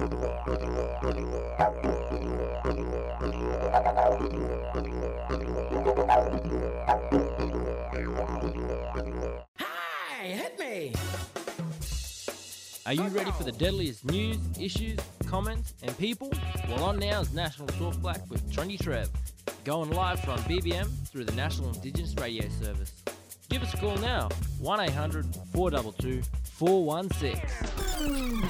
Hey, hit me! Are you ready for the deadliest news, issues, comments, and people? Well, on now is National Talk Black with Trendy Trev, going live from BBM through the National Indigenous Radio Service. Give us a call now, 1800 422 416.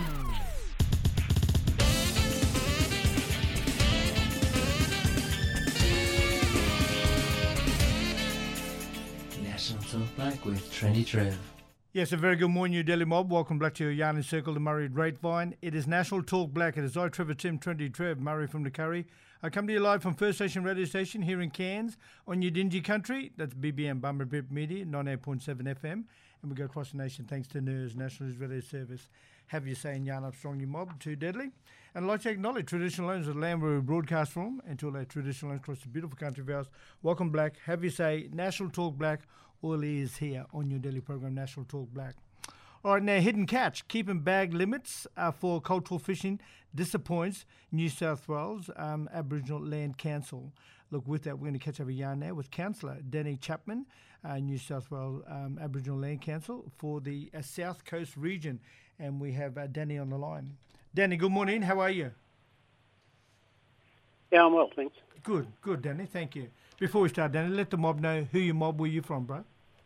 National Talk Black with Trendy Trev. Yes, a very good morning, New Delhi mob. Welcome back to your Yarn Circle, the Murray Grapevine. It is National Talk Black. It is I, Trevor Tim, Trendy Trev, Murray from the Curry. I come to you live from First Station Radio Station here in Cairns on your Dingy Country. That's BBM, Bummer Bip Media, 98.7 FM. And we go across the nation thanks to NERS, National News Radio Service. Have you saying Yarn Up Strong, you mob, too deadly. And I'd like to acknowledge traditional owners of the land where we broadcast from and to all our traditional owners across the beautiful country of ours. Welcome, Black. Have you say National Talk Black. All ears here on your daily program, National Talk Black. All right, now, hidden catch. Keeping bag limits for cultural fishing disappoints New South Wales Aboriginal Land Council. Look, with that, we're going to catch up a yarn now with Councillor Danny Chapman, New South Wales Aboriginal Land Council for the South Coast region. And we have Danny on the line. Danny, good morning. How are you? Yeah, I'm well, thanks. Good, Danny. Thank you. Before we start, Danny, let the mob know who your mob, where you from, bro.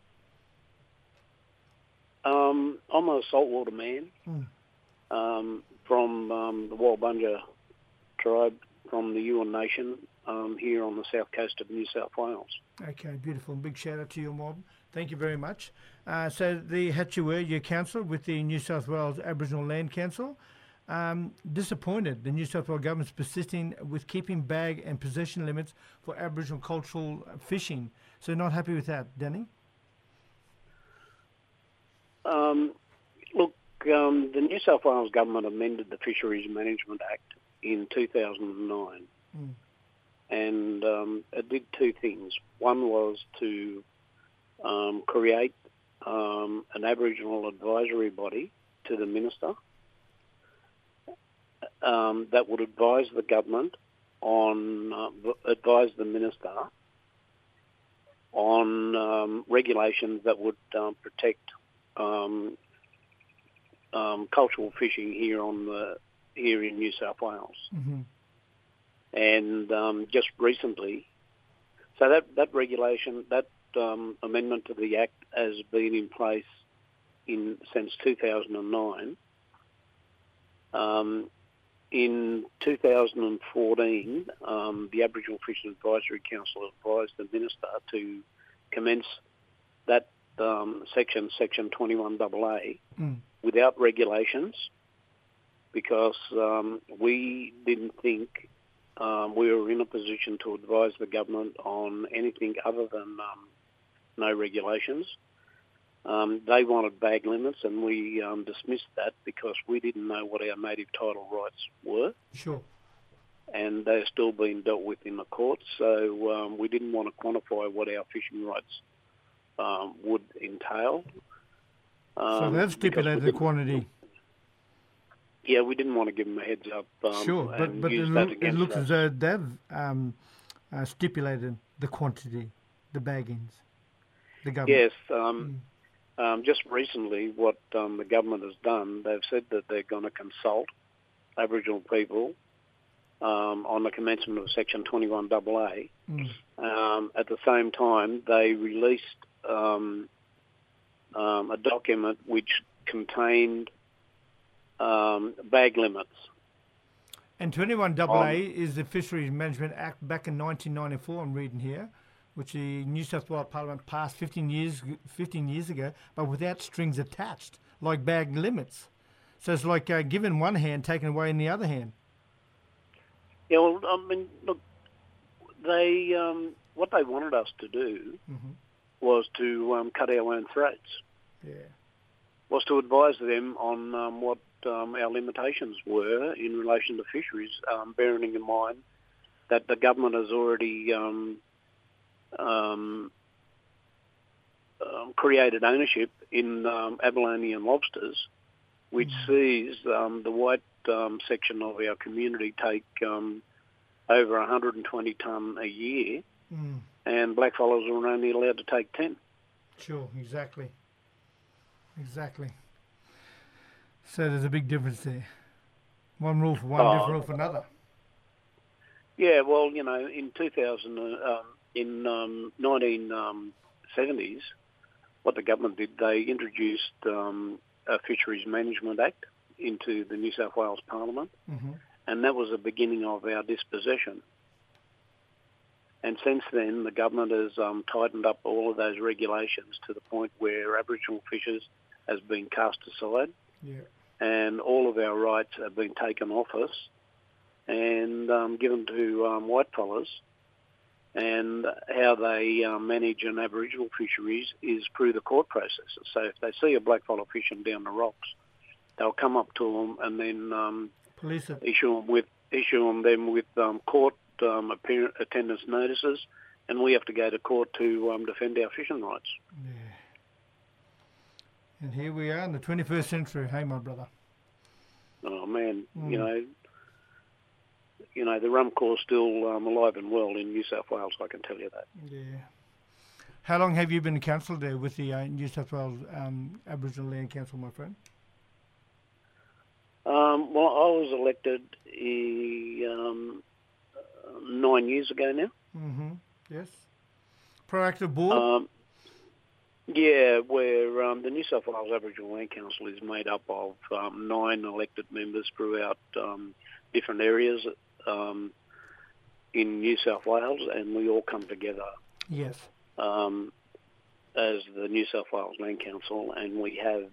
I'm a saltwater man from the Walbunja tribe, from the Yuin Nation, here on the south coast of New South Wales. Okay, beautiful. Big shout out to your mob. Thank you very much. So the Hatchewere, your council with the New South Wales Aboriginal Land Council, disappointed the New South Wales government's persisting with keeping bag and possession limits for Aboriginal cultural fishing. So not happy with that, Danny? Look, the New South Wales government amended the Fisheries Management Act in 2009. And it did two things. One was to create an Aboriginal advisory body to the minister that would advise the government advise the minister on regulations that would protect cultural fishing here in New South Wales. Mm-hmm. And just recently, so that regulation, that amendment to the Act has been in place since 2009. In 2014, the Aboriginal Fishing Advisory Council advised the Minister to commence that Section 21AA without regulations, because we didn't think we were in a position to advise the government on anything other than no regulations. They wanted bag limits, and we dismissed that because we didn't know what our native title rights were. Sure. And they're still being dealt with in the courts, so we didn't want to quantify what our fishing rights would entail. So they've stipulated the quantity. Yeah, we didn't want to give them a heads up. Sure, but it looks as though they've stipulated the quantity, the baggings, the government. Yes. Just recently, what the government has done, they've said that they're going to consult Aboriginal people on the commencement of Section 21AA. At the same time, they released a document which contained bag limits. And 21AA is the Fisheries Management Act back in 1994, I'm reading here, which the New South Wales Parliament passed 15 years ago, but without strings attached, like bag limits. So it's like given one hand, taken away in the other hand. Yeah, well, I mean, look, they what they wanted us to do was to cut our own throats. Yeah. Was to advise them on what our limitations were in relation to fisheries, bearing in mind that the government has already created ownership in abalone lobsters which sees the white section of our community take over 120 tonne a year, and blackfellas are only allowed to take 10. Sure, exactly. So there's a big difference there. One rule for one, different rule for another. Yeah, well, you know, in 1970s, what the government did, they introduced a Fisheries Management Act into the New South Wales Parliament, and that was the beginning of our dispossession. And since then, the government has tightened up all of those regulations to the point where Aboriginal fishers has been cast aside, and all of our rights have been taken off us and given to whitefellas. And how they manage an Aboriginal fisheries is through the court processes. So if they see a blackfella fishing down the rocks, they'll come up to them and then police it. issue them with court attendance notices, and we have to go to court to defend our fishing rights. Yeah. And here we are in the 21st century. Hey, my brother. Oh man, you know the rum caw's still alive and well in New South Wales. I can tell you that. Yeah. How long have you been councillor there with the New South Wales Aboriginal Land Council, my friend? Well, I was elected 9 years ago now. Yes. Proactive board? Yeah, where the New South Wales Aboriginal Land Council is made up of 9 elected members throughout different areas in New South Wales, and we all come together Yes. As the New South Wales Land Council, and we have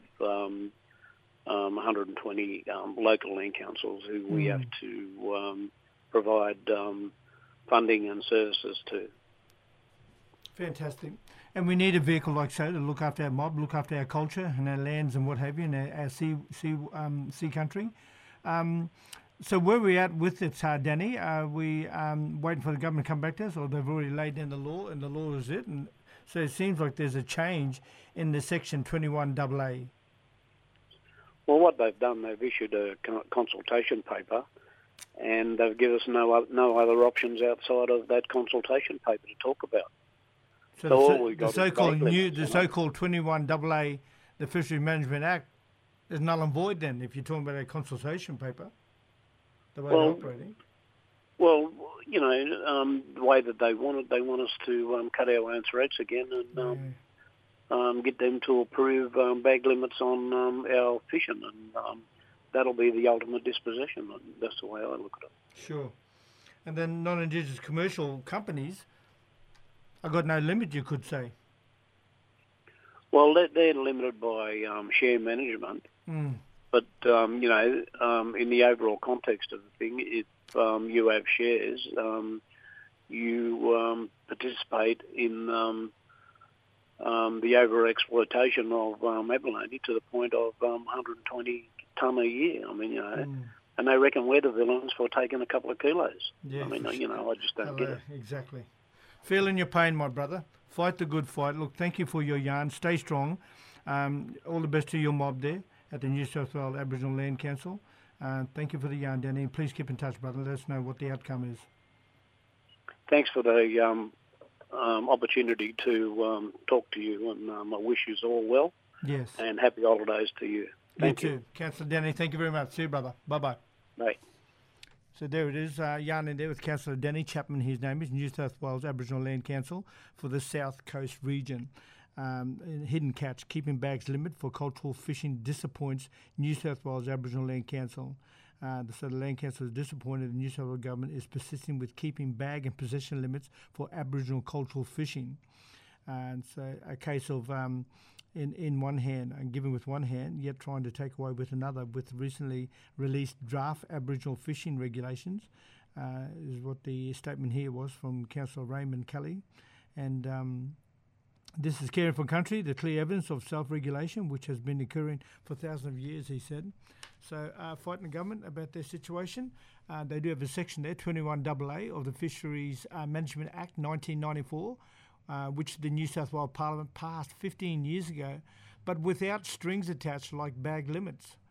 120 local land councils who we have to provide funding and services to. Fantastic. And we need a vehicle like so to look after our mob, look after our culture and our lands and what have you, and our sea country. So where are we at with it, Danny? Are we waiting for the government to come back to us, or they've already laid down the law and the law is it? And so it seems like there's a change in the Section 21AA. Well, what they've done, they've issued a consultation paper, and they've given us no other options outside of that consultation paper to talk about. So the so-called 21AA, the Fisheries Management Act, is null and void then, if you're talking about a consultation paper, the way they're operating. Well, you know, the way that they want us to cut our own throats again and get them to approve bag limits on our fishing, and that'll be the ultimate dispossession. That's the way I look at it. Sure. And then non-Indigenous commercial companies, I've got no limit, you could say. Well, they're limited by share management, but you know, in the overall context of the thing, if you have shares, you participate in the over-exploitation of abalone to the point of 120 tonne a year. I mean, you know, and they reckon we're the villains for taking a couple of kilos. Yeah, I mean, you know, I just don't get it. Exactly. Feeling your pain, my brother. Fight the good fight. Look, thank you for your yarn. Stay strong. All the best to your mob there at the New South Wales Aboriginal Land Council. Thank you for the yarn, Danny. Please keep in touch, brother. Let us know what the outcome is. Thanks for the opportunity to talk to you, and I wish you all well. Yes. And happy holidays to you. Thank you. You too. Councillor Danny, thank you very much. See you, brother. Bye-bye. Bye. So there it is, yarn in there with Councillor Danny Chapman, his name is, New South Wales Aboriginal Land Council for the South Coast region. Hidden catch, keeping bags limit for cultural fishing disappoints New South Wales Aboriginal Land Council. So the Land Council is disappointed the New South Wales Government is persisting with keeping bag and possession limits for Aboriginal cultural fishing. And so a case of in one hand and giving with one hand, yet trying to take away with another, with recently released draft Aboriginal fishing regulations, is what the statement here was from Councillor Raymond Kelly. And this is caring for country, the clear evidence of self-regulation, which has been occurring for thousands of years, he said. So fighting the government about their situation. They do have a section there, 21AA of the Fisheries Management Act 1994, which the New South Wales Parliament passed 15 years ago, but without strings attached like bag limits.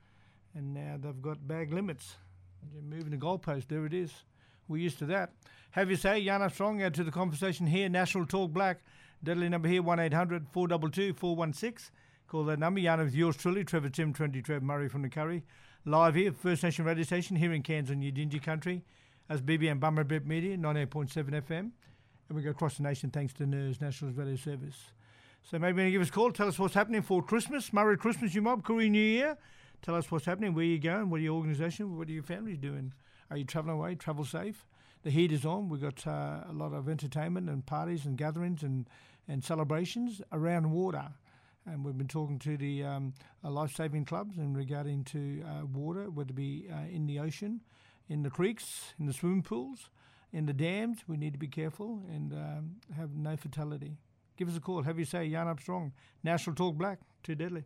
and now they've got bag limits. You're moving the goalpost, there it is. We're used to that. Have your say, Jan Armstrong, add to the conversation here. National Talk Black, deadly number here, 1800 422 416. Call that number. Jan with yours truly, Trevor Tim, 20 Trev Murray from the Curry. Live here, First Nation radio station here in Cairns on Yidinji country. As BBM Bummer Bip Media, 98.7 FM. And we go across the nation thanks to NERS, National Radio Service. So maybe give us a call, tell us what's happening for Christmas. Merry Christmas, you mob. Korean New Year. Tell us what's happening, where you going, what are your organisation, what are your families doing? Are you travelling away? Travel safe. The heat is on. We've got a lot of entertainment and parties and gatherings and celebrations around water. And we've been talking to the life-saving clubs in regarding to water, whether it be in the ocean, in the creeks, in the swimming pools, in the dams. We need to be careful and have no fatality. Give us a call. Have your say. Jan Armstrong, National Talk Black, too deadly.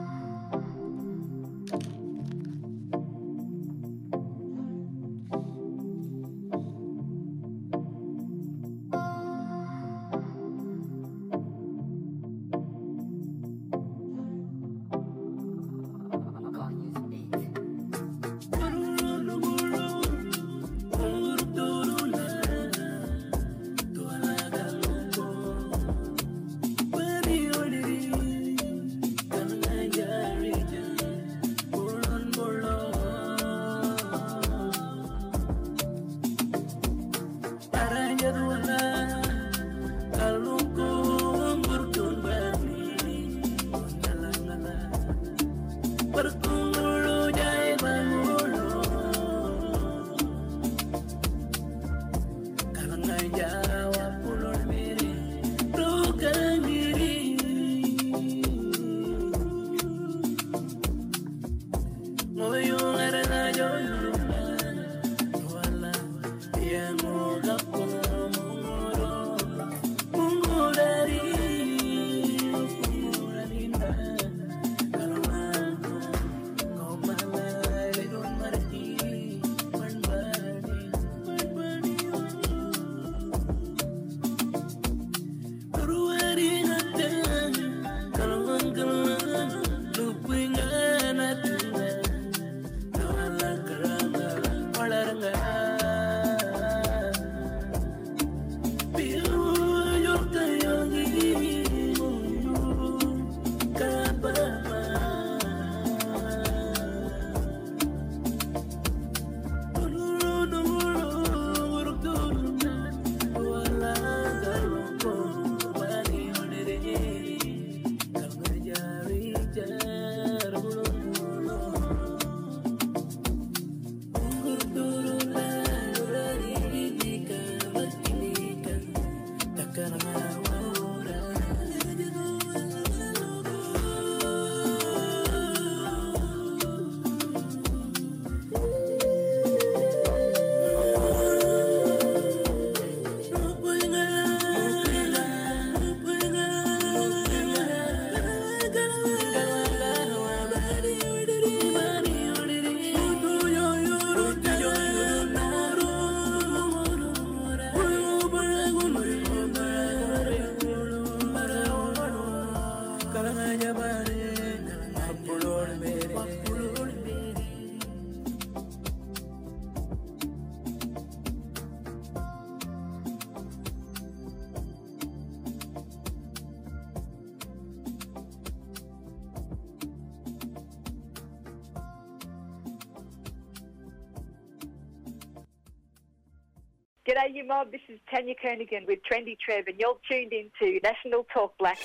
G'day, you mob. This is Tanya Kernigan with Trendy Trev, and you're tuned into National Talk Black.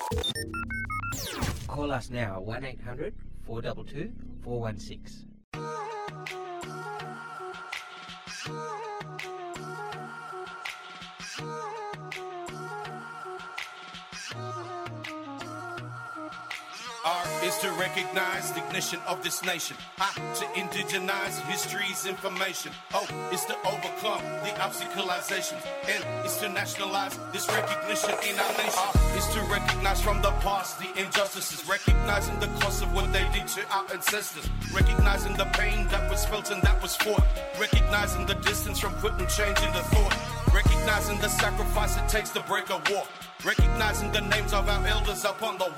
Call us now, 1800 422 416. R is to recognize the ignition of this nation. I to indigenize history's information. O is to overcome the obstacleizations. N is to nationalize this recognition in our nation. R is to recognize from the past the injustices, recognizing the cost of what they did to our ancestors, recognizing the pain that was felt and that was fought, recognizing the distance from putting change into thought, recognizing the sacrifice it takes to break a war, recognizing the names of our elders up on the wall,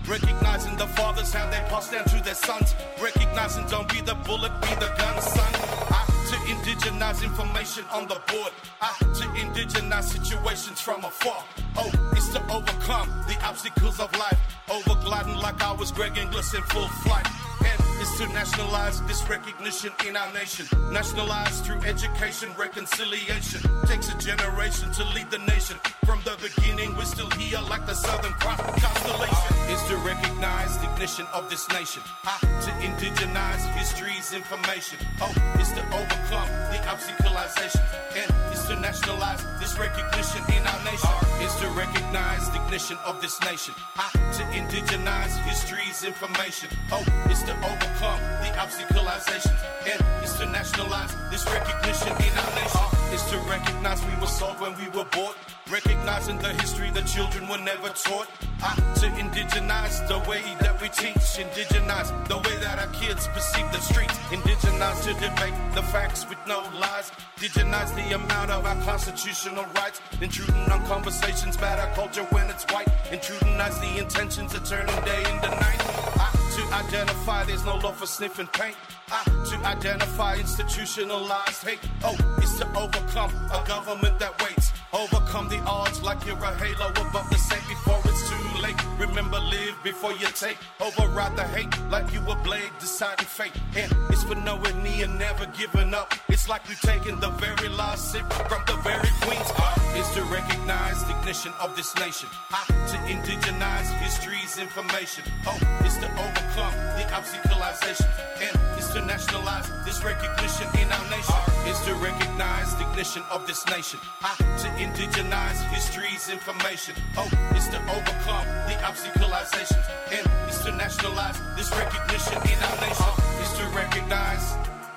Recognizing the fathers, how they pass down to their sons. Recognizing don't be the bullet, be the gun, son. To indigenize information on the board. To indigenize situations from afar. Oh, it's to overcome the obstacles of life. Overgliding like I was Greg Inglis in full flight. And it's to nationalize this recognition in our nation. Nationalize through education, reconciliation. Takes a generation to lead the nation. From the beginning, we're still here like the Southern Cross constellation. It's to recognize the ignition of this nation. To indigenize history's information. Oh, it's to overcome the obstacleization. And it's to nationalize this recognition in our nation. It's to recognize the ignition of this nation. To indigenize history's information. Oh, it's to overcome the obstacleization. And it's to nationalize this recognition in our nation. It's to recognize we were sold when we were bought. Recognizing the history the children were never taught. To indigenize the way that we teach. Indigenize the way that our kids perceive the streets. Indigenize to debate the facts with no lies. Indigenize the amount of our constitutional rights. Intruding on conversations about our culture when it's white. Intrudinize the intentions of turning day into night. To identify there's no law for sniffing paint. To identify institutionalized hate. Oh, it's to overcome a government that waits. Overcome the odds like you're a halo above the saint before it's too late. Remember, live before you take. Override the hate like you a blade deciding fate. And it's for nowhere near never giving up. It's like we've taken the very last sip from the very Queen's cup. It's to recognize the ignition of this nation. To indigenize history's information. Oh, it's to overcome the obstacleization. And it's to nationalize this recognition in our nation. It's to recognize the ignition of this nation. To indigenize history's information. Oh, it's to overcome the obstacleization. And it's to nationalize this recognition in our nation. It's to recognize,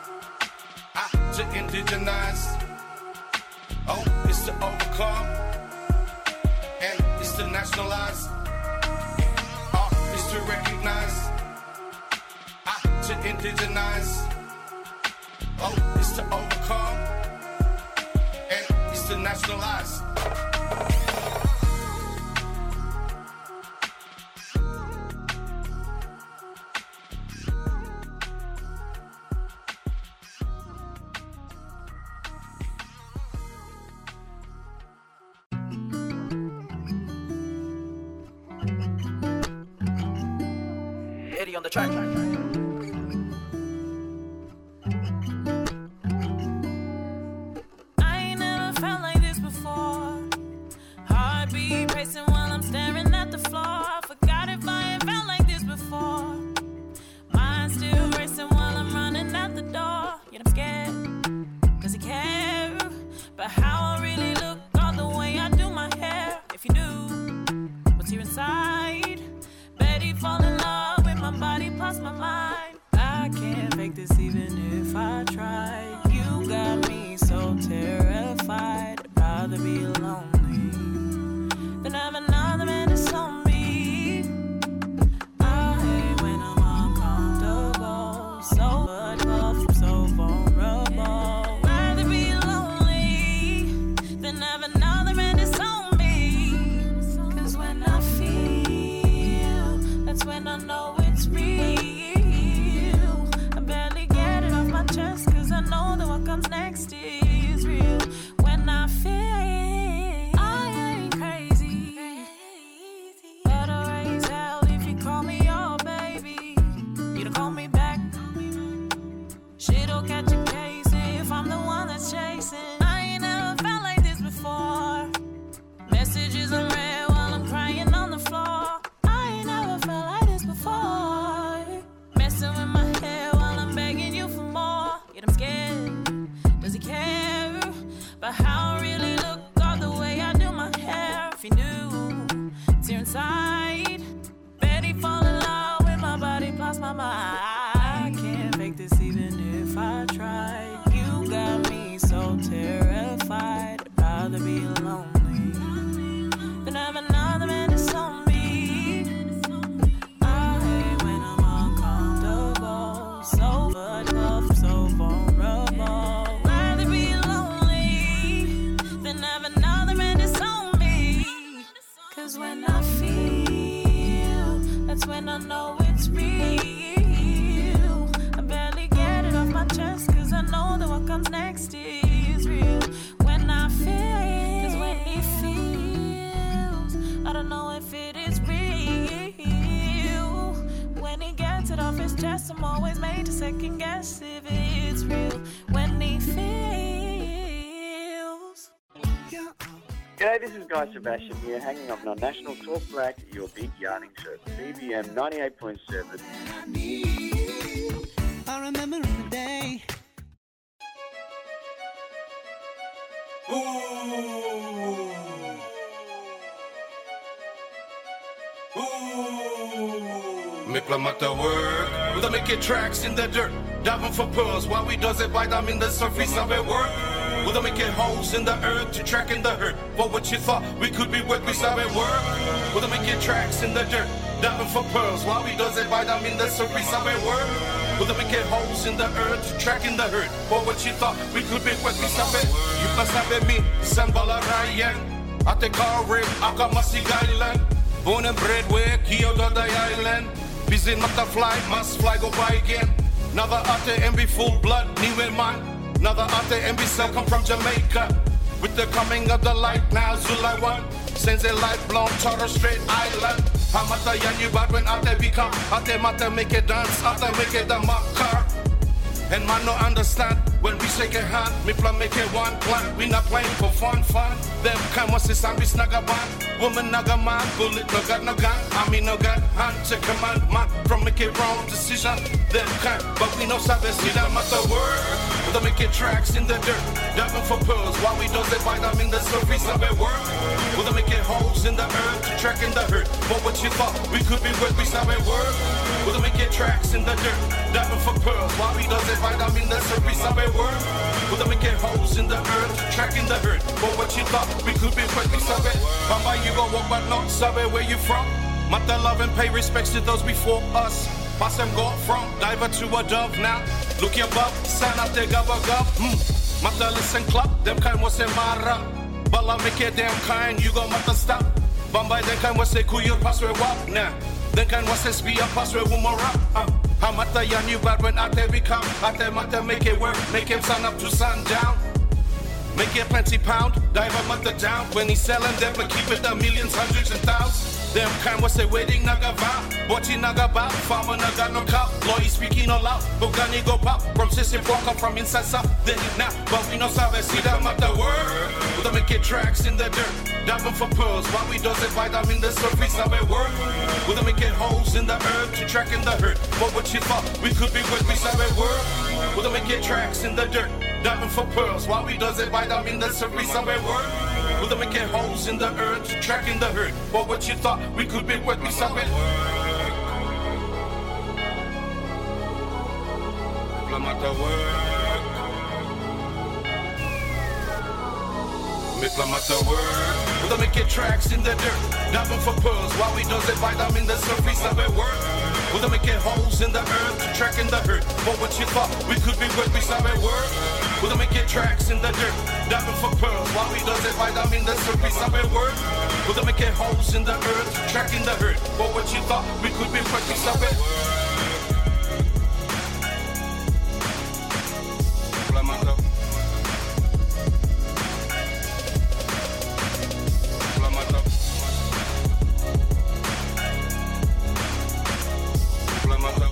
to indigenize. Oh, it's to overcome. And it's to nationalize. It's to recognize, to indigenize. Oh, it's to overcome. And it's to nationalize. Eddie on the track. I ain't never felt like this before. Heartbeat racing while I'm staring at the floor. I forgot if I ain't felt like this before. Mind still racing while I'm running out the door. Yet I'm scared, does he care? But how I really look, all the way I do my hair. If you knew what's here inside, bet he'd fall in love with my body plus my mind. I can't fake this even if I try. You got me so terrified. I'd rather be lonely than have another man that's on me. I hate when I'm uncomfortable, so much off, so vulnerable. Rather be lonely than have another man that's on me. Cause when I feel, that's when I know it's real. I barely get it off my chest, cause I know that what comes next is real. When I feel I ain't crazy, better raise hell if you call me your baby. You don't call me back, shit'll catch a case if I'm the one that's chasing. I ain't never felt like this before. Messages unread while I'm crying on the floor. I ain't never felt like this before. Messing with my hair while I'm begging you for more. Yet I'm scared, does he care? But how I really look, all the way I do my hair. If he knew, it's here inside, bet he'd fall in love with my body plus my mind. I can't fake this even if I tried. You got me so terrified. I'd rather be lonely than have another man that's on me. I hate when I'm uncomfortable, so much off, so vulnerable. Rather be lonely than have another man that's on me. Cause when I feel, that's is real. When I feel is when he feels. I don't know if it is real. When he gets it off his chest, I'm always made to second guess if it's real. When he feels. G'day, this is Guy Sebastian here, hanging up on National Talk Black, your big yarning show. BBM 98.7. I remember in the day. Me plumb at the work, we make it tracks in the dirt, diving for pearls while we does it by them in the surface of it work. We don't make it holes in the earth to track in the hurt. For what you thought we could be with, we saw it work. We don't make it tracks in the dirt, diving for pearls while we does it by them in the surface of it work. We don't make it holes in the earth to track in the hurt. For what you thought we could be with, we saw it. You must have me, Sanbala Ryan. At the car rib, Akamasi Island. Born and bred where Kyoto the island. Busy not to fly, must fly go by again. Another after and be full blood, new in mind. Another after and be cell come from Jamaica. With the coming of the light now, July 1. Sends a light blown Torres Strait Island. Hamata Yanyu bad when after become. After matter make it dance, after make it the car. And man no understand when we shake a hand, me plan make it one plan. We not playing for fun. Them kind was this and we snag a band. Woman naga man, bullet no got no gun. I mean no gun, hand to command man. From make it wrong decision, them kind. But we know service, see them at the word. We don't make it tracks in the dirt, diving for pearls while we does it by them in the surface of it work. We don't make it holes in the earth to track in the hurt. But what you thought we could be with, we saw it work. We don't make it tracks in the dirt, diving for pearls while we does it by them in the surface of it work. We don't make it holes in the earth to track in the hurt. But what you thought we could be with, we saw it. Bamba you go walk but not sabe where you from. Mata love and pay respects to those before us. Pass them go from diver to a dove now. Look your above, sign up the gubba gub. Mata listen club, them kind was a mara. Bala make it damn kind, you go mata stop. Bamba them kind was a kuyo password walk now. Them kind was a spear password wumara. Hamata yan you bad when ate become. Ate mata make it work, make him sun up to sundown. Make it plenty pound, dive a mother down. When he's selling them, but keep it the millions, hundreds and thousands. Them kind was a wedding naga vow. Boti naga bow, farmer naga no cow. Lawyer speaking all out, Bogani go pop. From Sissy walk up from inside south. Then now, but we know Sabe, see them at the word. We don't make it tracks in the dirt, diving for pearls. While we does it by them in the surface of it work. We don't make it holes in the earth to track in the hurt. But what you thought we could be with, we Sabe work. We don't make it tracks in the dirt, diving for pearls while we does it by them in the surface of it work. We don't make it holes in the earth to track in the hurt. But what you thought we could be what we saw it. Diplomata work. Diplomata work. We don't make it tracks in the dirt, diving for pearls while we does it by them in the surface of it work. We don't make it holes in the earth to track in the hurt. But what you thought we could be what we saw it work. We don't make it tracks in the dirt, diving for pearls while we does it by them in the surface of it work. We don't make it holes in the earth to track in the hurt. But what you thought we could be what we saw it. Diplomata. Diplomata. Diplomata.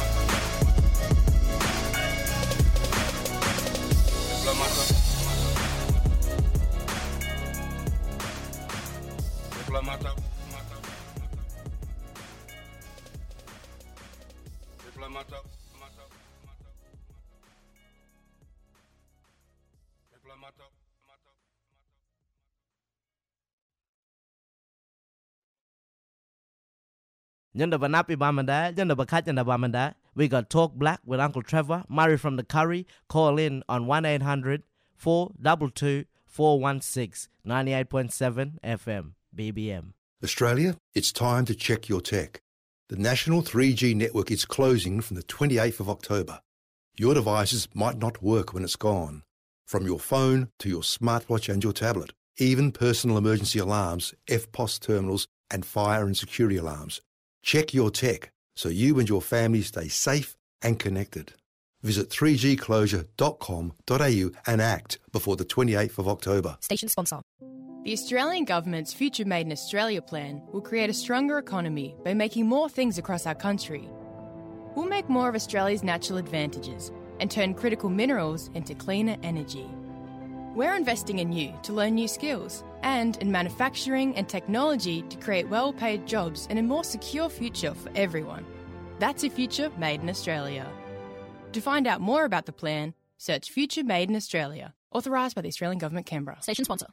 Diplomata. Diplomata. Diplomata. Diplomata. Yonder Banapi Bamanda, Yonder Bakat and Bamanda. We got Talk Black with Uncle Trevor, Murray from the Curry. Call in on 1-800-422-416, 98.7 FM, BBM. Australia, it's time to check your tech. The national 3G network is closing from the 28th of October. Your devices might not work when it's gone. From your phone to your smartwatch and your tablet, even personal emergency alarms, FPOS terminals, and fire and security alarms. Check your tech so you and your family stay safe and connected. Visit 3gclosure.com.au and act before the 28th of October. Station sponsor. The Australian Government's Future Made in Australia plan will create a stronger economy by making more things across our country. We'll make more of Australia's natural advantages and turn critical minerals into cleaner energy. We're investing in you to learn new skills and in manufacturing and technology to create well-paid jobs and a more secure future for everyone. That's a future made in Australia. To find out more about the plan, search Future Made in Australia. Authorised by the Australian Government, Canberra. Station sponsor.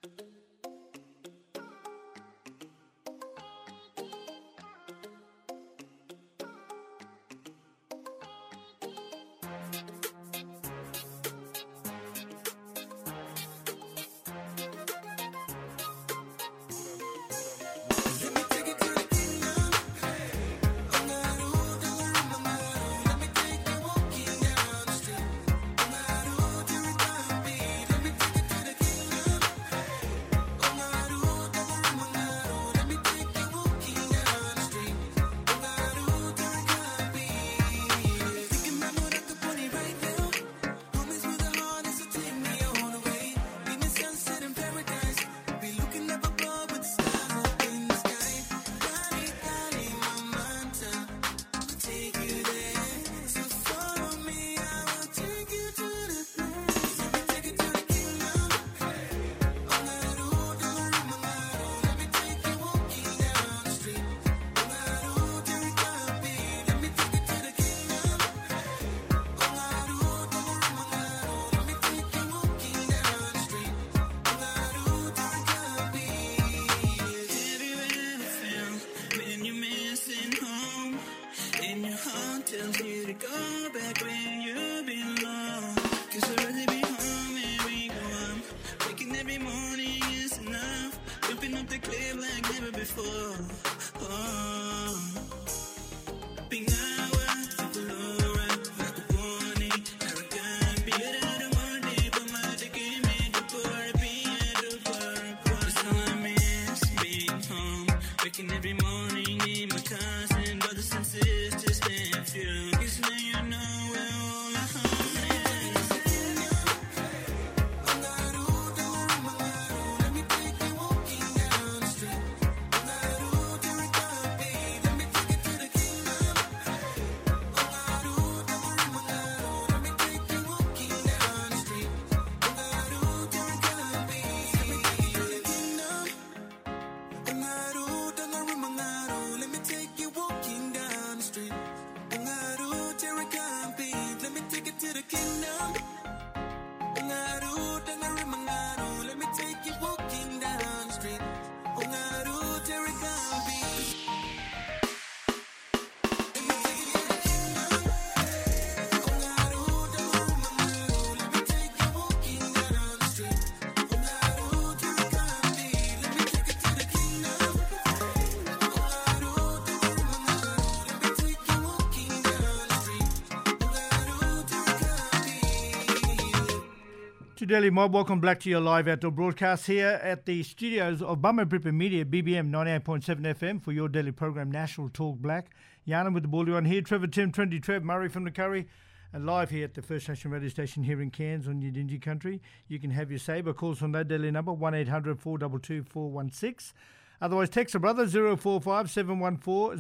Delhi Mob, welcome back to your live outdoor broadcast here at the studios of Bummer Bripper Media, BBM 98.7 FM for your daily program, National Talk Black. Yana with the Baldy one here, Trevor Tim, 20 Trev, Murray from the Curry, and live here at the First Nation radio station here in Cairns on Yidinji country. You can have your say by calls on that daily number, 1800 422 416. Otherwise, text a brother, 045 714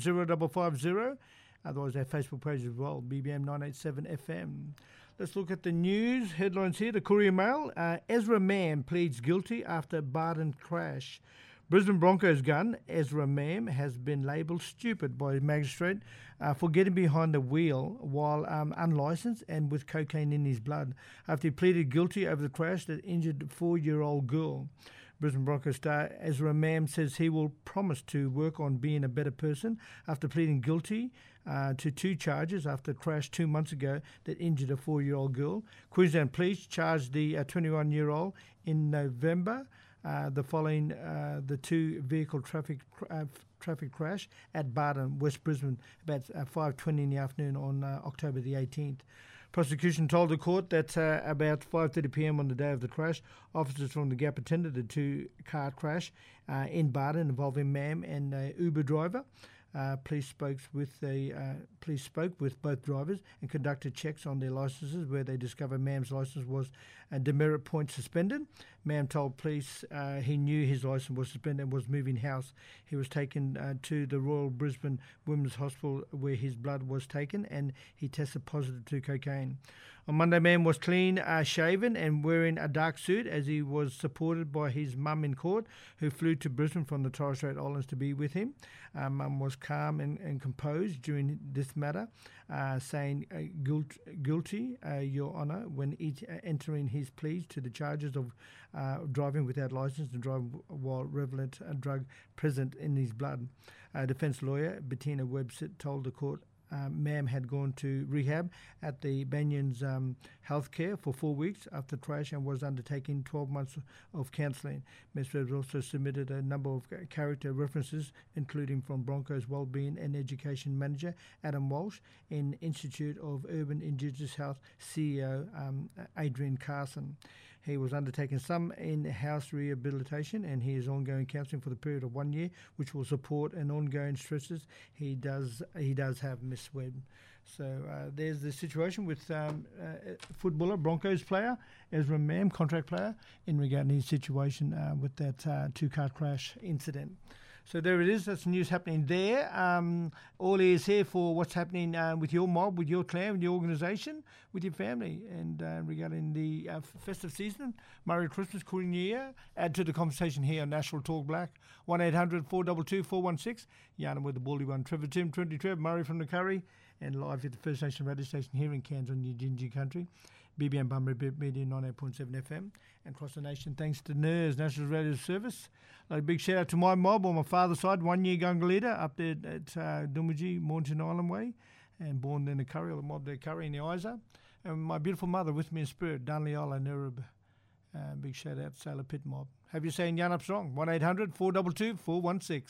0550. Otherwise, our Facebook page as well, BBM 987 FM. Let's look at the news headlines here. The Courier Mail. Ezra Mam pleads guilty after Barden crash. Brisbane Broncos gun Ezra Mam has been labelled stupid by a magistrate for getting behind the wheel while unlicensed and with cocaine in his blood after he pleaded guilty over the crash that injured a 4-year-old girl. Brisbane Broncos star Ezra Mam says he will promise to work on being a better person after pleading guilty to 2 charges after a crash 2 months ago that injured a 4-year-old girl. Queensland Police charged the 21-year-old in November following the 2-vehicle traffic crash at Barden, West Brisbane, about 5:20 in the afternoon on October the 18th. Prosecution told the court that about 5:30 p.m. on the day of the crash, officers from the Gap attended the 2-car crash in Barden involving Mam and Uber driver. Police spoke with both drivers and conducted checks on their licences, where they discovered Mam's licence was a demerit point suspended. Mam told police he knew his licence was suspended and was moving house. He was taken to the Royal Brisbane Women's Hospital, where his blood was taken and he tested positive to cocaine. On Monday, Mam was clean shaven and wearing a dark suit as he was supported by his mum in court, who flew to Brisbane from the Torres Strait Islands to be with him. Mum was calm and composed during this matter, saying guilty, Your Honour, when entering his pleas to the charges of driving without licence and driving while relevant drug present in his blood. Defence lawyer Bettina Webster told the court Mam had gone to rehab at the Banyans Healthcare for 4 weeks after crash and was undertaking 12 months of counselling. Ms. Webster also submitted a number of character references, including from Broncos Wellbeing and Education Manager Adam Walsh and Institute of Urban Indigenous Health CEO Adrian Carson. He was undertaking some in-house rehabilitation and he is ongoing counselling for the period of 1 year, which will support an ongoing stresses he does have, Miss Webb. So there's the situation with footballer, Broncos player, Ezra Mam, contract player, in regard to his situation with that two-car crash incident. So there it is. That's news happening there. All ears here for what's happening with your mob, with your clan, with your organisation, with your family, and regarding the festive season. Merry Christmas, Cool New Year. Add to the conversation here on National Talk Black. 1-800-422-416. Yana with the Baldy One. Trevor Tim, 20 Trev, Murray from the Curry, and live at the First Nation radio station here in Cairns on Yidinji Country. BBM Bunbury Bit Media 98.7 FM and across the nation thanks to NERS, National Radio Service. A big shout out to my mob on my father's side, 1 year Gunga leader up there at Doomadgee, Mornington Island Way, and born in the Curry, or the mob there, Curry in the Isa. And my beautiful mother with me in spirit, Darnley Isla Nerub. Big shout out to Sailor Pit Mob. Have you saying Yan Up Strong? 1-800-422-416.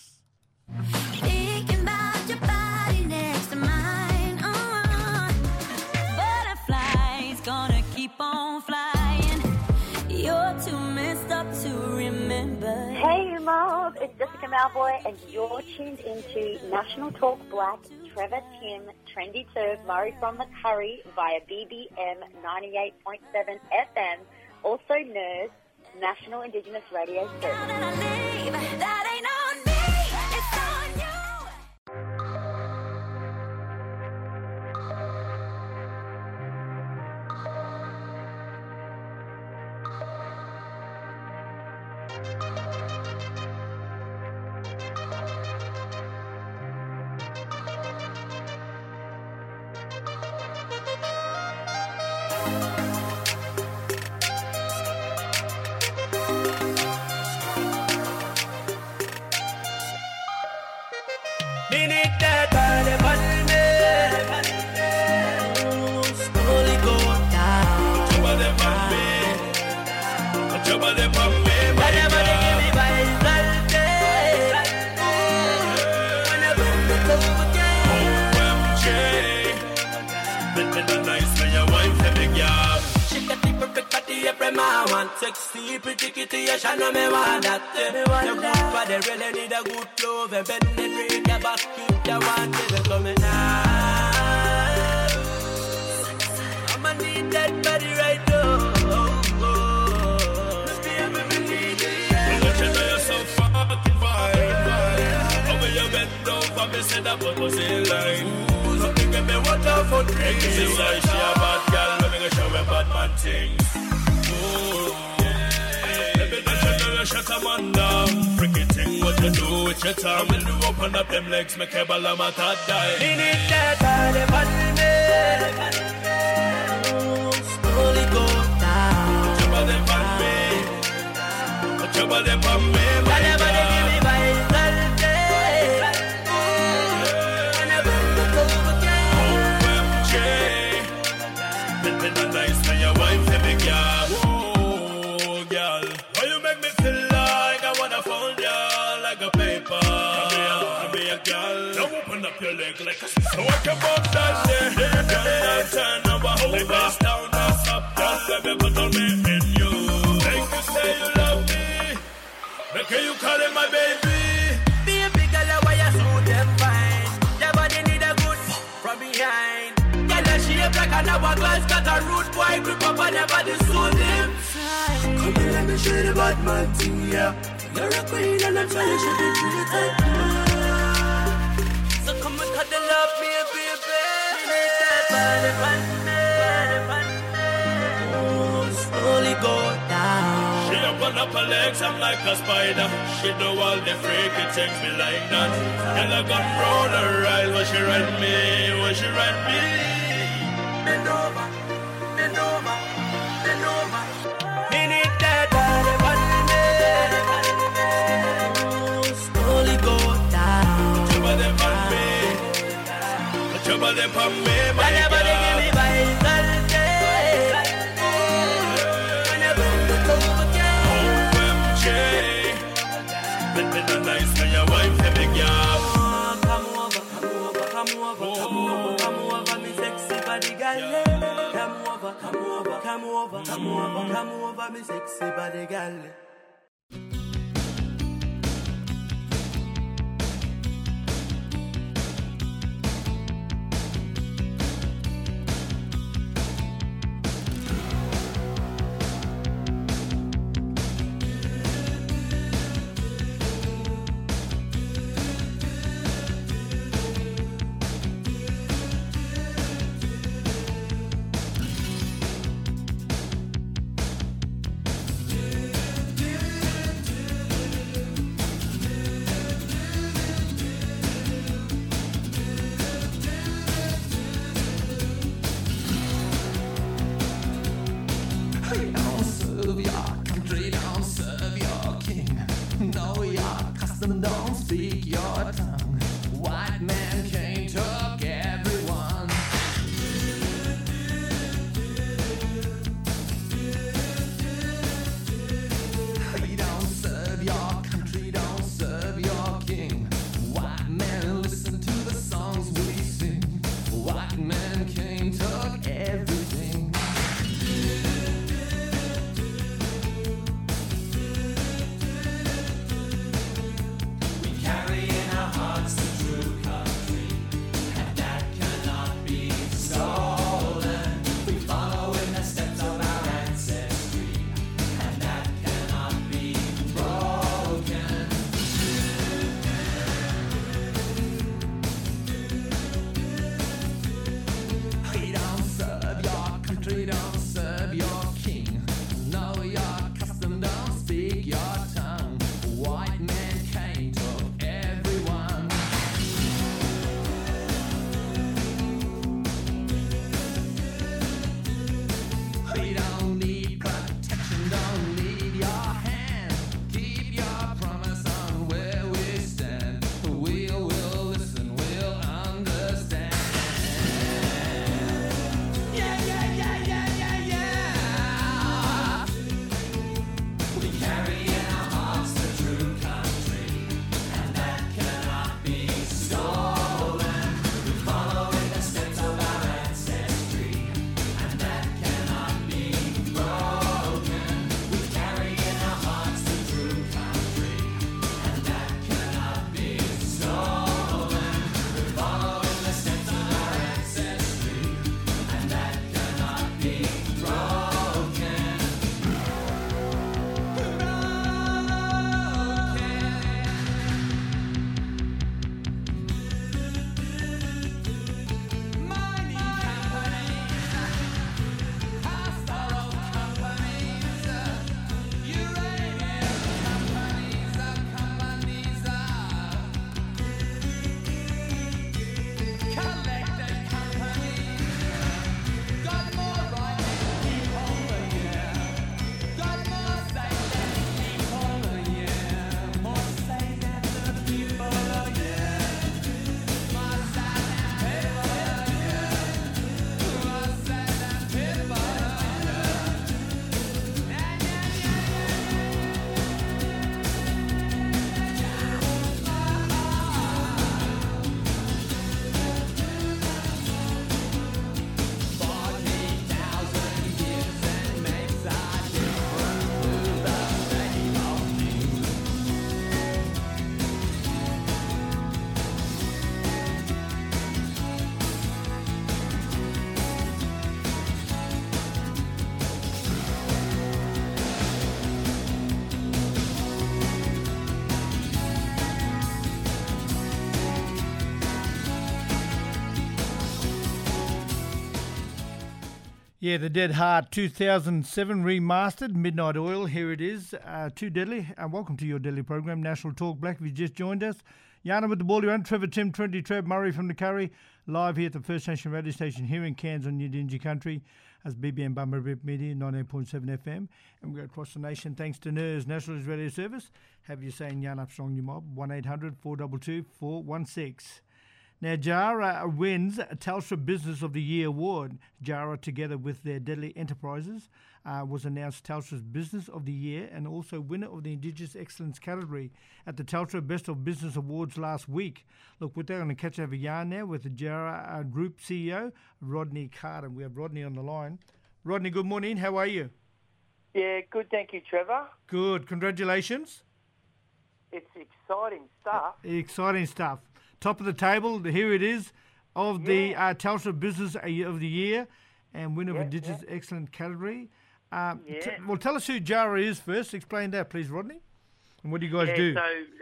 Thinking about your body next to mine. Butterflies gonna keep on flying. You're too messed up to remember. Hey, Mob, it's Jessica Malboy, and you're tuned into National Talk Black. Trevor Tim, Trendy Turv, Murray from the Curry via BBM 98.7 FM. Also NERS, National Indigenous Radio Service. That ain't on me, it's on you. Sexy, pretty kitty, you shall know me want that. You good for the really need a good love. And bend it, break your back, keep your one, baby, coming out. I'ma need that body right now. Baby, we need it. Look at you, you're so fucking fine. Over your bend over, me said that what was in line. Something get me water for drinks. This is like she a bad girl, let me go show me bad man things. Shut a man down. Freaky thing what you do with your tongue. When you open up them legs, make a ball of my thought die. Me need that body, slowly go down. Put your body on me. Put your body on me. Whatever they give me by Sunday. Whenever you go again. OMG. Let me not nice for your wife, every girl. Oh, girl. Why you make me feel like I wanna fold ya like a paper? Come here, girl. Now open up your leg like a so I can bounce that shit. Girl, now turn over, hold face down, now stop. Girl, let me put on me in you. Make you say you love me. Make you call it my baby. Baby girl, why you so damn fine? when your body so dim. Come and let me show you the bad man thing, yeah. You're a queen and I'm trying to show you the type. So come and cuddle up me, baby. You need that body, slowly go down. She open up her legs, I'm like a spider. She do all the freaky things me like that. And I got round her eyes when she ride me, when she ride me. Bend over, bend over, bend over. Me need that body, slowly go down. Put your body on me, put your body on me, my girl. Give me vital. Nice when your wife have a girl. Come over, come over, come over, come over, come over, me sexy body girl. Come over, come over, come over, come over, come over, me sexy body girl. Yeah, The Dead Heart 2007 remastered, Midnight Oil, here it is. Too Deadly, and welcome to your Deadly program, National Talk Black. If you just joined us, Yana with the ball around, Trevor, Tim, 20 Trev, Murray from the Curry, live here at the First Nation radio station here in Cairns on Yidinji Country, as BBM Bummer Rip Media, 98.7 FM, and we go across the nation thanks to NERS, National Radio Service. Have you saying Yana Strong New Mob, 1-800-422-416. Now, Jara wins Telstra Business of the Year award. Jara, together with their Deadly Enterprises, was announced Telstra's Business of the Year and also winner of the Indigenous Excellence category at the Telstra Best of Business Awards last week. Look, we're going to catch over yarn now with the Jara Group CEO, Rodney Carter. We have Rodney on the line. Rodney, good morning. How are you? Yeah, good. Thank you, Trevor. Good. Congratulations. It's exciting stuff. Exciting stuff. Top of the table, here it is, of the Telstra Business of the Year and winner of Indigenous Excellent category. Well, tell us who Jara is first. Explain that, please, Rodney. And what do you guys do? So,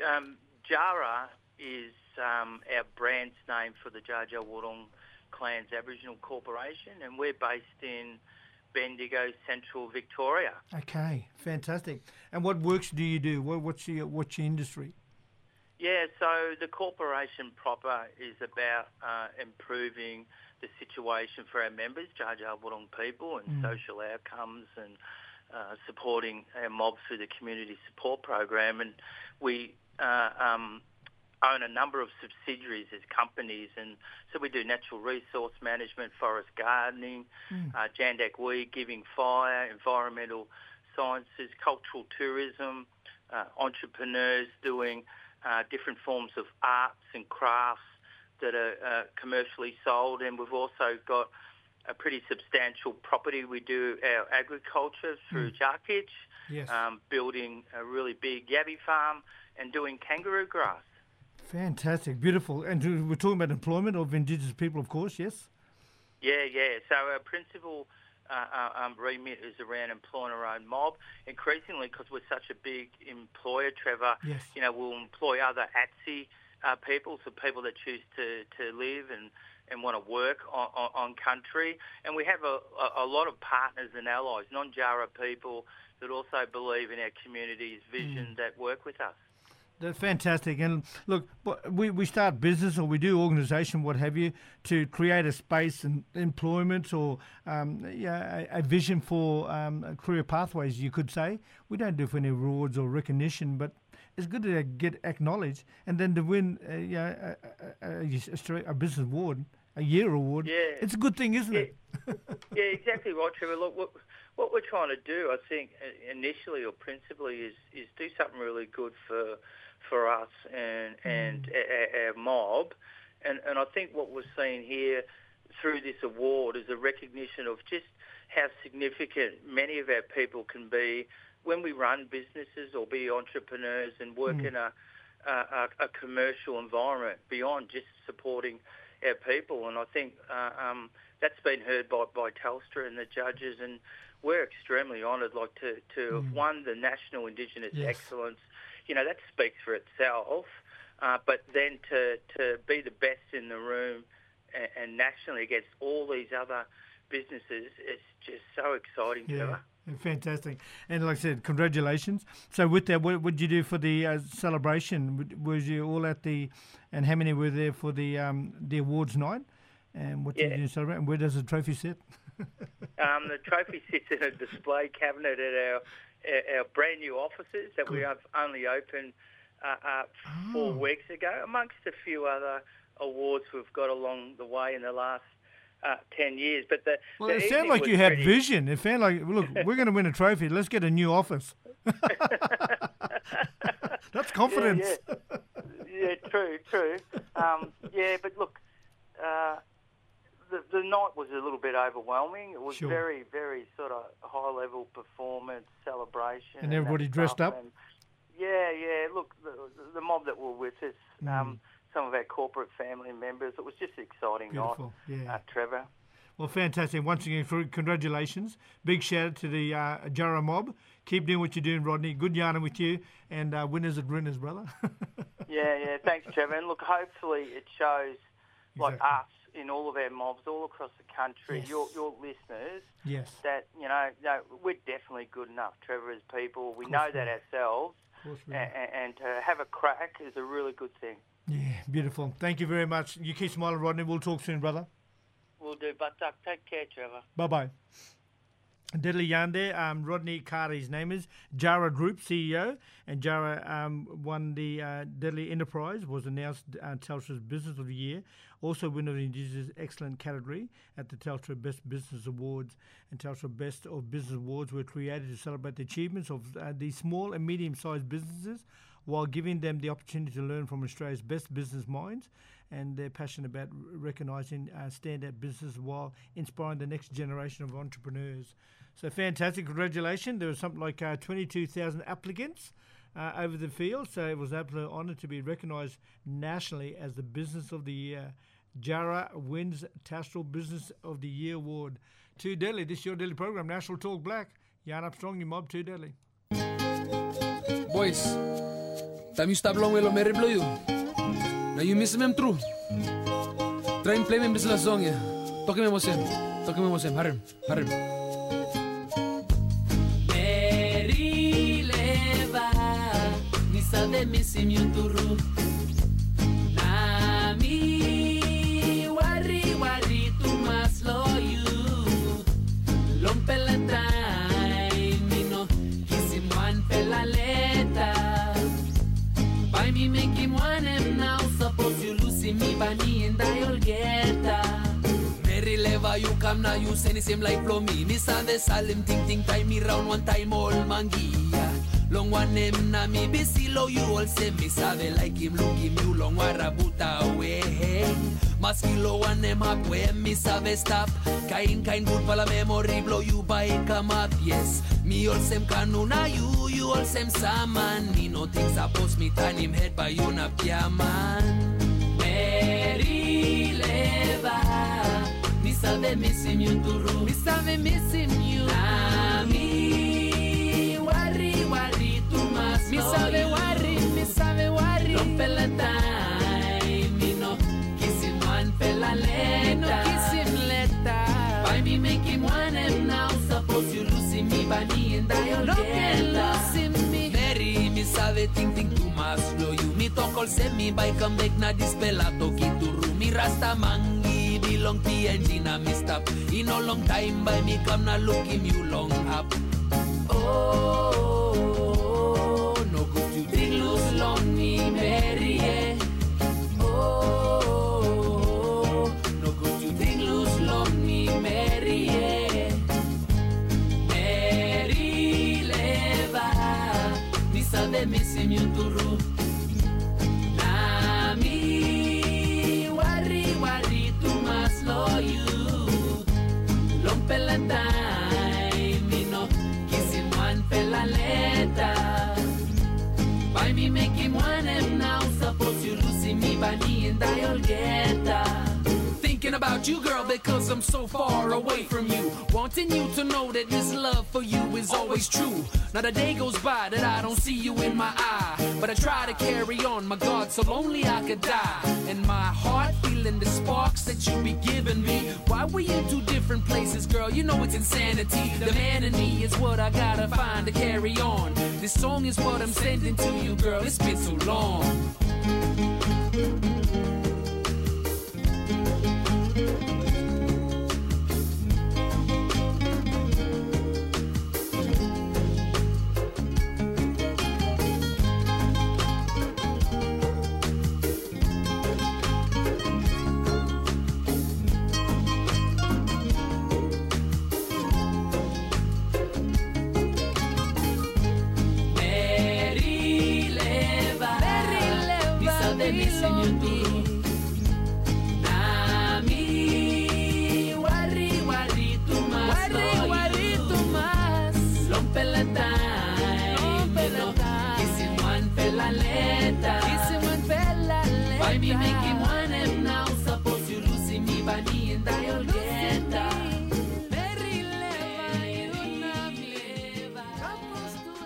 Jara is our brand's name for the Jar Jar Wurrung Clans Aboriginal Corporation, and we're based in Bendigo, Central Victoria. Okay, fantastic. And what works do you do? What's your industry? Yeah, so the corporation proper is about improving the situation for our members, Jar Jar Wurrung people, and social outcomes, and supporting our mob through the community support program. And we own a number of subsidiaries as companies, and so we do natural resource management, forest gardening, Jandak weed, giving fire, environmental sciences, cultural tourism, entrepreneurs doing different forms of arts and crafts that are commercially sold, and we've also got a pretty substantial property. We do our agriculture through Jarkich, building a really big yabby farm and doing kangaroo grass. Fantastic, beautiful. And we're talking about employment of Indigenous people, of course, yes? Yeah. So our principal remit is around employing our own mob. Increasingly, because we're such a big employer, Trevor, we'll employ other ATSI people, so people that choose to live and want to work on country. And we have a lot of partners and allies, non-Jara people that also believe in our community's vision that work with us. That's fantastic. And look, we start business or we do organisation, what have you, to create a space and employment or a vision for career pathways, you could say. We don't do it for any rewards or recognition, but it's good to get acknowledged and then to win a business award, a year award. Yeah. It's a good thing, isn't it? Yeah, exactly right, Trevor. Look, what we're trying to do, I think, initially or principally is do something really good for us and our mob. And I think what we're seeing here through this award is a recognition of just how significant many of our people can be when we run businesses or be entrepreneurs and work in a commercial environment beyond just supporting our people. And I think that's been heard by Telstra and the judges, and we're extremely honoured to have won the National Indigenous Excellence. You know, that speaks for itself, but then to be the best in the room and nationally against all these other businesses, it's just so exciting, Trevor. Fantastic. And like I said, congratulations. So with that, what did you do for the celebration? Was you all at and how many were there for the awards night? And what did you celebrate? And where does the trophy sit? The trophy sits in a display cabinet at our brand new offices that we have only opened 4 weeks ago, amongst a few other awards we've got along the way in the last 10 years. But it sounded like you had vision. It sounded like, look, we're going to win a trophy. Let's get a new office. That's confidence. Yeah, true. But look, the night was a little bit overwhelming. It was very, very sort of high-level performance, celebration. And everybody dressed up? Look, the mob that were with us, some of our corporate family members, it was just an exciting night, Trevor. Well, fantastic. Once again, congratulations. Big shout out to the Jara mob. Keep doing what you're doing, Rodney. Good yarning with you. And winners are grinners, brother. Yeah. Thanks, Trevor. And look, hopefully it shows, like us, in all of our mobs all across the country, Yes. your listeners, Yes. that, no, we're definitely good enough, Trevor, as people. We know that ourselves. Of course we And to have a crack is a really good thing. Yeah, beautiful. Thank you very much. You keep smiling, Rodney. We'll talk soon, brother. We'll do. But take care, Trevor. Bye-bye. Deadly yarn there. Rodney Carter, his name is. Jara Group CEO. And Jara won the Deadly Enterprise, was announced Telstra's Business of the Year. Also winner of the Indigenous Excellent category at the Telstra Best Business Awards. And Telstra Best of Business Awards were created to celebrate the achievements of these small and medium-sized businesses while giving them the opportunity to learn from Australia's best business minds. And they're passionate about recognising standout businesses while inspiring the next generation of entrepreneurs. So fantastic, congratulations. There was something like 22,000 applicants over the field, so it was an absolute honour to be recognised nationally as the Business of the Year. Jara wins Telstra Business of the Year Award. 2 Deadly, this is your daily program, National Talk Black. Yarn Armstrong, your mob, 2 Deadly. Boys, time you stop long well Mary Blue. Now you miss him true. Try and play me this last song, yeah. Talk him about him. Harim. Mary leva, ni sabe missing you turu. Nami wari tu mas lo you. Long pela time, me no kissing one pela leta. By me make him one him now. Suppose you losing me, bunny and I'll get her. Mary leva you come now you send the same life flow me. Me sabe salim ting time me round one time all mangia. Long one him na me busy low you all say me sabe like him look him you long warabuta away. Maskilo one him up where me sabe stop. Kind good pala memory blow you by come up yes. Me all same kanuna you all same saman. Me no things suppose me turn him head by you na piaman. Mary leva, mi sabe missing you turu. Mi sabe missing you. Nami wari tu mas. Mi sabe worry. Long pela time, me no kiss him one pela leta. By me make him one him now. Suppose you losing me, bunny and I'll get losing me. Mary, me sabe ting tu mas lo you. Me talk all say me by come back na dispela toki turu. Me rasta mangi belong TNG na me stop. In a long time by me come na look him you long up. Oh, no good you think lose long me, Mary. Yeah. Oh, no good you think lose long me, Mary. Yeah. Mary leva, mi sabe missing you turu. Nami wari tu mas lo you. Long pela time, me no kiss him one pela leta. By me make him one him now. Suppose you losing me, bunny and I'll get her. Thinking about you, girl, because I'm so far away from you. Wanting you to know that this love for you is always true. Not a day goes by that I don't see you in my eye. But I try to carry on, my God, so lonely I could die. And my heart feeling the sparks that you be giving me. Why we in 2 different places, girl? You know it's insanity. The man in me is what I gotta find to carry on. This song is what I'm sending to you, girl. It's been so long.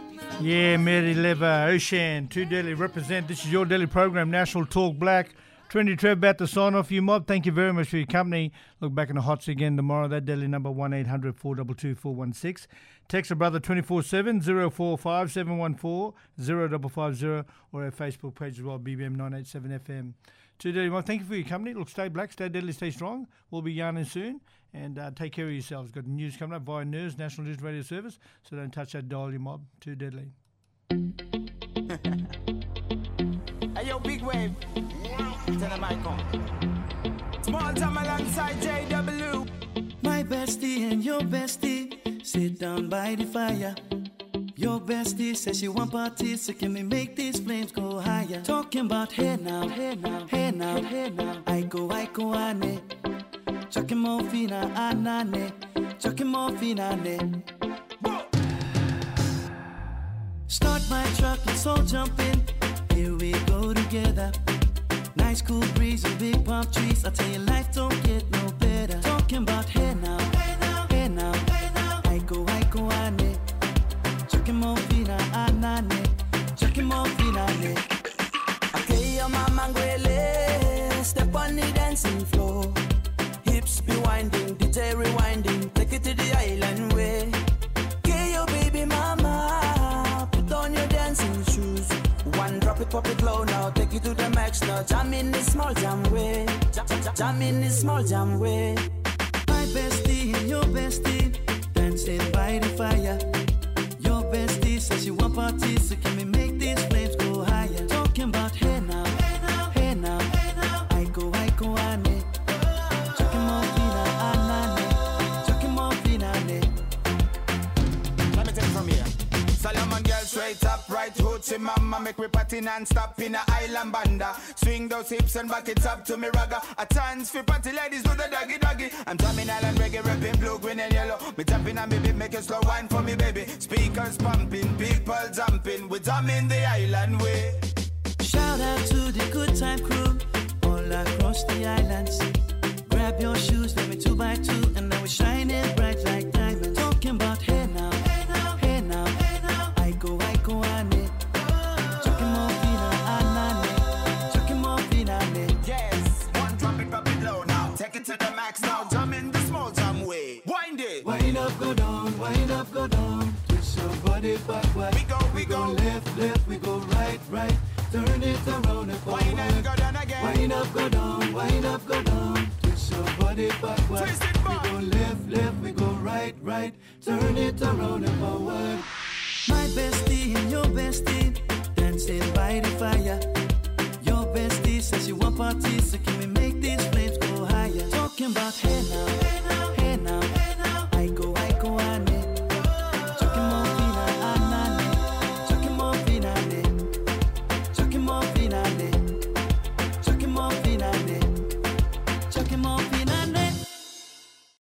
Yeah, Mary Leva, Ocean, 2 Daily represent. This is your daily program, National Talk Black. Trendy Trev about to sign off you, mob. Thank you very much for your company. Look back in the hots again tomorrow. That deadly number 1-800-422-416. Text a brother 24/7 045 714 0550 or our Facebook page as well, BBM 987 FM. To Deadly Mob, thank you for your company. Look, stay black, stay deadly, stay strong. We'll be yarning soon. And take care of yourselves. Got news coming up via NERS, National News Radio Service. So don't touch that dial, you mob. Too deadly. Hey, yo, big wave. Tell them I come. Small time alongside JW. My bestie and your bestie sit down by the fire. Your bestie says she want parties, so can we make these flames go higher? Talking about hey now, hey now, hey now, hey now. I go, ane. Chucking more fina, anane. Chucking more fina, ne. Start my truck, let's all jump in. Here we go together. Nice cool breeze and big palm trees. I tell you, life don't get no better. Talking about hey now, hey now, hey now, hey now. I go, ane. Chucking more fina, anane. Chucking more fina, ne. Okay, your mama ngwele. Step on the dancing floor. Hips be winding, DJ rewinding. Take it to the island way. Okay, your baby mama. Put on your dancing shoes. One drop it, pop it low now. Take it to the max now. Jam in this small jam way. Jam in this small jam way. My bestie and your bestie dancing by the fire. Your bestie says she want parties, so can we make these flames go higher? Talking about hey now, hey now, hey now, hey now. I go, ane. Chucking more fina, anane. Chucking more fina, ne. Let me take it from here. Solomon girl straight up, right hoochie mama. Make me party non-stop in a island banda. Swing those hips and back it up to me ragga. A chance for party ladies do the doggy doggy. I'm drumming island reggae, rapping blue, green and yellow. Me tapping and baby, make a slow wine for me baby. Speakers pumping, people jumping. We drumming the island way. Shout out to the good time crew all across the islands. Grab your shoes, let me 2x2, and now we're shining bright like diamonds. Talking about hey now, hey now, hey now, hey now. I go, ane. Chucking more fina, anane. Chucking more fina, ne. Yes, one drop it low now. Take it to the max now. Jump in the small jam way. Wind it. Wind up, go down, wind up, go down. Twist your body backward. We go left, left, we go right, right. Turn it around and forward. Wind up, go down again. Wind up, go down, wind up, go down. Twist your body backward. Twist it back. We go left, left, we go right, right. Turn it around and forward. My bestie and your bestie dancing by the fire. Your bestie says you want parties, so